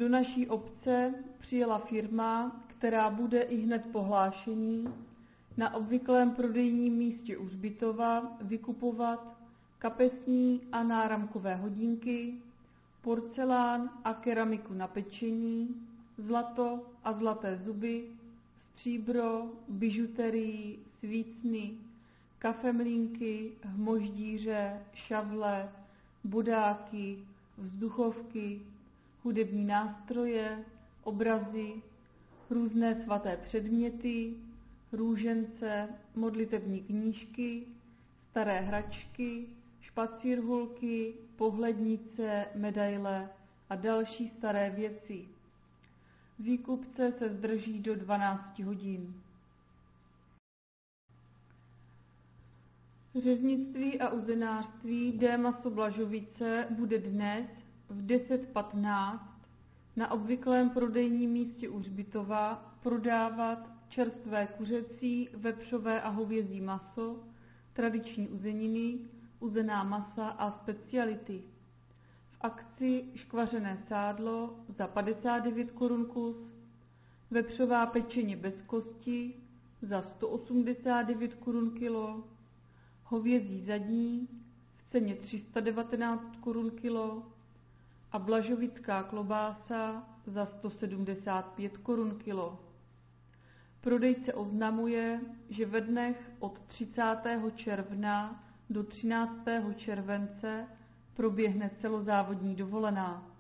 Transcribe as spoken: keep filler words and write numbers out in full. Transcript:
Do naší obce přijela firma, která bude ihned po hlášení na obvyklém prodejním místě u Hřbitova vykupovat kapesní a náramkové hodinky, porcelán a keramiku na pečení, zlato a zlaté zuby, stříbro, bižuterii, svícny, kafemlínky, hmoždíře, šavle, bodáky, vzduchovky, hudební nástroje, obrazy, různé svaté předměty, růžence, modlitební knížky, staré hračky, špacírhulky, pohlednice, medaile a další staré věci. Výkupce se zdrží do dvanácti hodin. Řeznictví a uzenářství D. Maso Blažovice bude dnes v deset patnáct na obvyklém prodejním místě u Hřbitova prodávat čerstvé kuřecí, vepřové a hovězí maso, tradiční uzeniny, uzená masa a speciality. V akci škvařené sádlo za padesát devět korun kus, vepřová pečeně bez kosti za sto osmdesát devět korun kilo, hovězí zadní v ceně tři sta devatenáct korun kilo a blažovická klobása za sto sedmdesát pět korun kilo. Prodejce oznamuje, že ve dnech od třicátého června do třináctého července proběhne celozávodní dovolená.